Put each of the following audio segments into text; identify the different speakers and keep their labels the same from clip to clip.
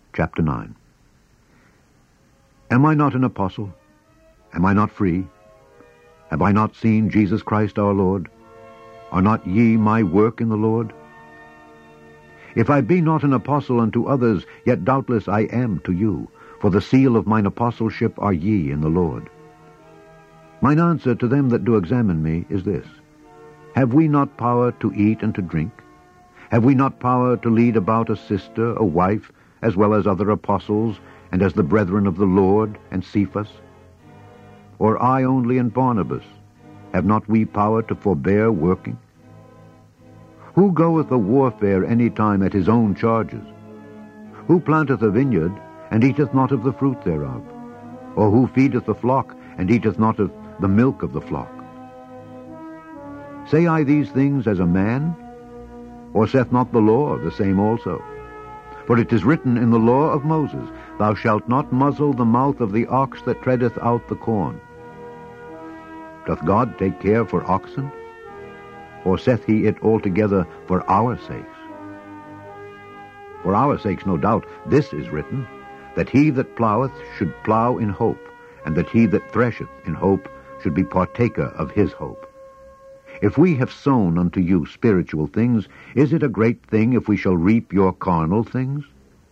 Speaker 1: chapter 9. Am I not an apostle? Am I not free? Have I not seen Jesus Christ our Lord? Are not ye my work in the Lord? If I be not an apostle unto others, yet doubtless I am to you, for the seal of mine apostleship are ye in the Lord. Mine answer to them that do examine me is this: Have we not power to eat and to drink? Have we not power to lead about a sister, a wife, as well as other apostles, and as the brethren of the Lord, and Cephas? Or I only and Barnabas? Have not we power to forbear working? Who goeth a warfare any time at his own charges? Who planteth a vineyard, and eateth not of the fruit thereof? Or who feedeth the flock, and eateth not of the milk of the flock? Say I these things as a man? Or saith not the law the same also? For it is written in the law of Moses, Thou shalt not muzzle the mouth of the ox that treadeth out the corn. Doth God take care for oxen? Or saith he it altogether for our sakes? For our sakes, no doubt, this is written, that he that ploweth should plow in hope, and that he that thresheth in hope should be partaker of his hope. If we have sown unto you spiritual things, is it a great thing if we shall reap your carnal things?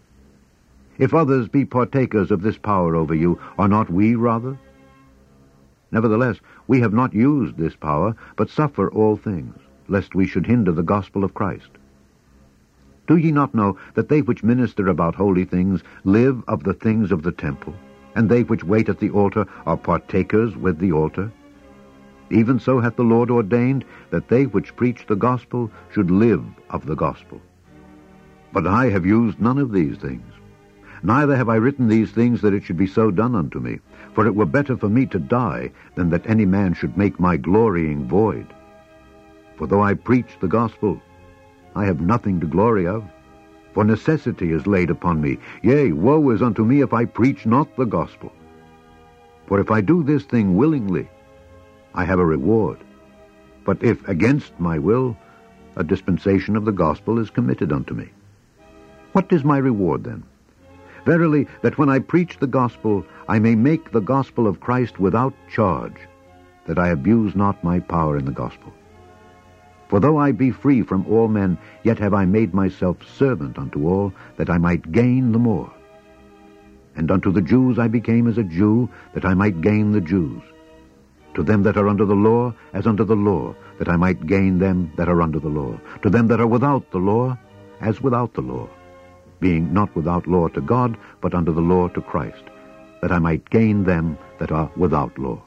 Speaker 1: If others be partakers of this power over you, are not we rather? Nevertheless, we have not used this power, but suffer all things, lest we should hinder the gospel of Christ. Do ye not know that they which minister about holy things live of the things of the temple, and they which wait at the altar are partakers with the altar? Even so hath the Lord ordained that they which preach the gospel should live of the gospel. But I have used none of these things. Neither have I written these things that it should be so done unto me, for it were better for me to die than that any man should make my glorying void. For though I preach the gospel, I have nothing to glory of. For necessity is laid upon me. Yea, woe is unto me if I preach not the gospel. For if I do this thing willingly, I have a reward. But if against my will, a dispensation of the gospel is committed unto me. What is my reward then? Verily, that when I preach the gospel, I may make the gospel of Christ without charge, that I abuse not my power in the gospel. For though I be free from all men, yet have I made myself servant unto all, that I might gain the more. And unto the Jews I became as a Jew, that I might gain the Jews. To them that are under the law, as under the law, that I might gain them that are under the law. To them that are without the law, as without the law, being not without law to God, but under the law to Christ, that I might gain them that are without law.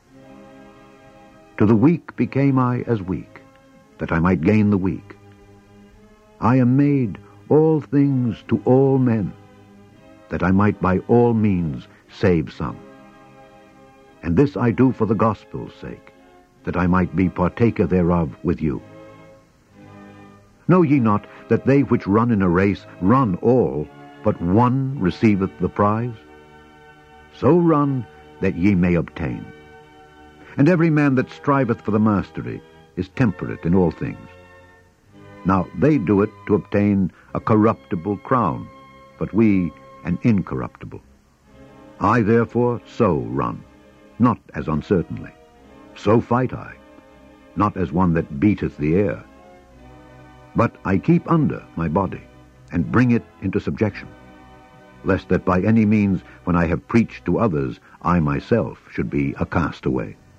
Speaker 1: To the weak became I as weak, that I might gain the weak. I am made all things to all men, that I might by all means save some. And this I do for the gospel's sake, that I might be partaker thereof with you. Know ye not that they which run in a race run all, but one receiveth the prize? So run that ye may obtain. And every man that striveth for the mastery is temperate in all things. Now they do it to obtain a corruptible crown, but we an incorruptible. I therefore so run, not as uncertainly. So fight I, not as one that beateth the air. But I keep under my body, and bring it into subjection, lest that by any means, when I have preached to others, I myself should be a castaway.